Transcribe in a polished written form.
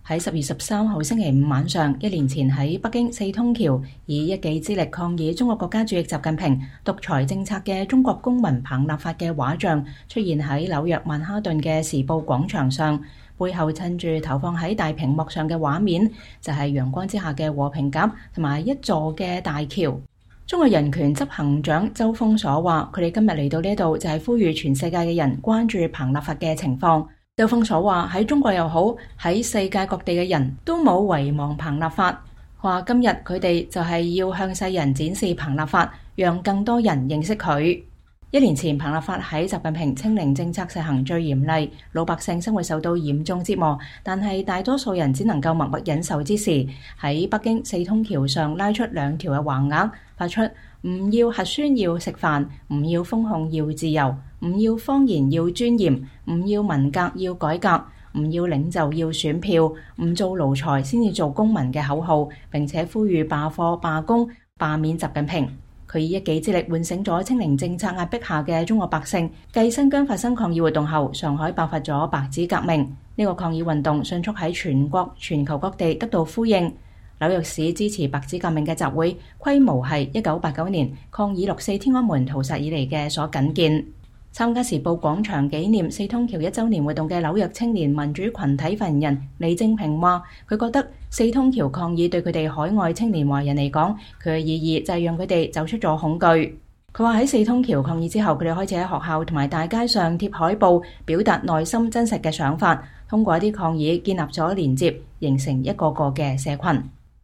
喺10月13號星期五晚上，1年前喺北京四通橋以一己之力抗議中國國家主席習近平獨裁政策嘅中國公民彭立發嘅畫像出現喺紐約曼哈頓嘅時報廣場上，背後襯住投放喺大屏幕上嘅畫面就係陽光之下嘅和平鴿同埋一座嘅大橋。中國人權執行長周鋒所話，佢哋今日嚟到呢度就係呼籲全世界嘅人關注彭立發嘅情況。周鋒所話，喺中國又好，喺世界各地嘅人都冇遺忘彭立發，話今日佢哋就係要向世人展示彭立發，讓更多人認識佢。1年前，彭立發喺習近平清零政策實行最嚴厲，老百姓生活受到嚴重折磨，但係大多數人只能夠默默忍受之時，喺北京四通橋上拉出2條嘅橫額，發出唔要核酸要食飯，唔要封控要自由，唔要謊言要尊嚴，唔要文革要改革，唔要領袖要選票，唔做奴才先至做公民嘅口號，並且呼籲罷課、罷工、罷免習近平。佢以一己之力喚醒咗清零政策壓迫下嘅中國百姓。繼新疆發生抗議活動後，上海爆發咗白紙革命。呢個抗議運動迅速喺全國、全球各地得到呼應。紐約市支持白紙革命嘅集會規模係1989年抗議6四天安門屠殺以嚟嘅所僅見。參加時報廣場紀念四通橋1週年活動嘅紐約青年民主群體發言人李正平話，佢覺得四通橋抗議對佢哋海外青年華人嚟講，佢嘅意義就係讓佢哋走出咗恐懼。佢話喺四通橋抗議之後，佢哋開始喺學校同埋大街上貼海報，表達內心真實嘅想法，通過一啲抗議建立咗連接，形成一個個嘅社群。